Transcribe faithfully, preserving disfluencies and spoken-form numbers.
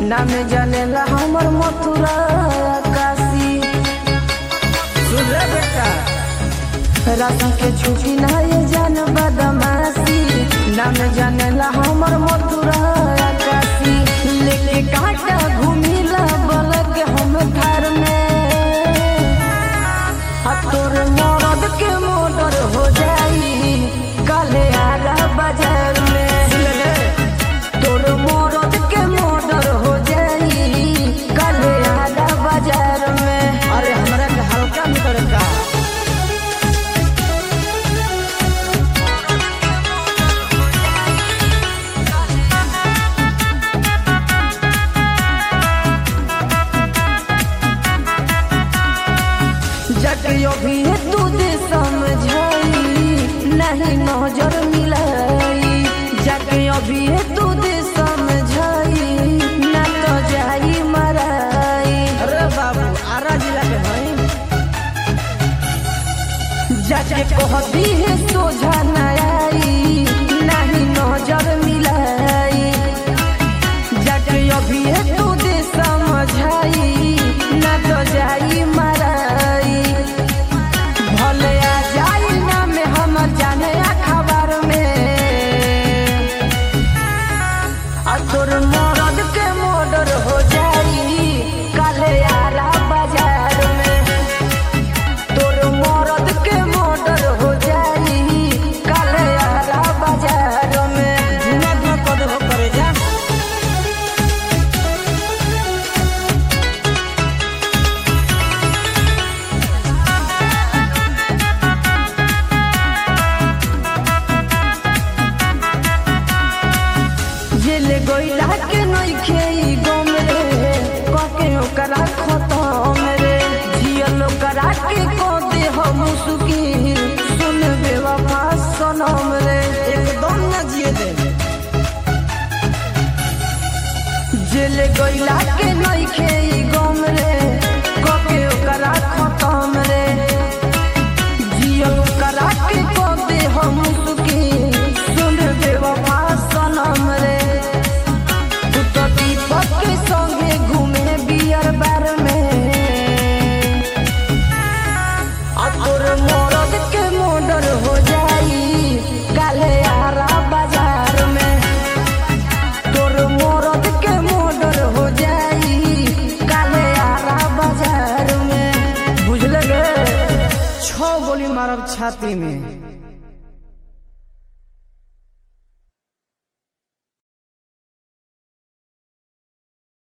नाम जानेला हमर मथुरा काशी। सुन ले बेटा, राशि के छुट्टी ना ये जान बदमाशी। नाम जानेला हमर मथुरा काशी। लेके काटा घूमिला बलक हम घर में। आ तोर मरद के मोटर हो जाई काले आरा बाजार में। तोर मरद के मोटर हो जाई काले आरा बाजार में। अरे हमरा के हल्का में करे का। जटियो भी तू दे समझाई नहीं नजर मिलाई। जटियो भी तू दे समझाई ना तो जाई मराई। अरे बाबू आरा जिला के भाई जाके कहती है सोझा न आई नहीं नजर मिलाई। जटियो भी तू दे समझाई ना तो जाई मराई। भले आ जाई ना में हमर जाने अखबार में। आ तोर मरद के मोटर हो जाई काले आरा बाजार में। तोर मरद के मोटर हो जाई काले आरा बाजार में। धुआं धुआं कर हो करे जा। जेले गोइला के नइखे ई गम रे कके ओकरा खतम रे। जियल ओकरा के को दे हम सुखी सुन बेवफा सनम रे। एकदम ना जिए दे। जेले गोइला के नइखे ई गम रे कके ओकरा खतम रे। जियल ओकरा के को दे हम सुखी सुन बेवफा सनम रे। तू तो दीपक के संगे घूमे बियर बार में। आ तोर मरद के मोटर हो जाई काले आरा बाजार में। तोर मरद के मोटर हो जाई काले आरा बाजार में। बुझल गे? छह गोली मारब छाती में।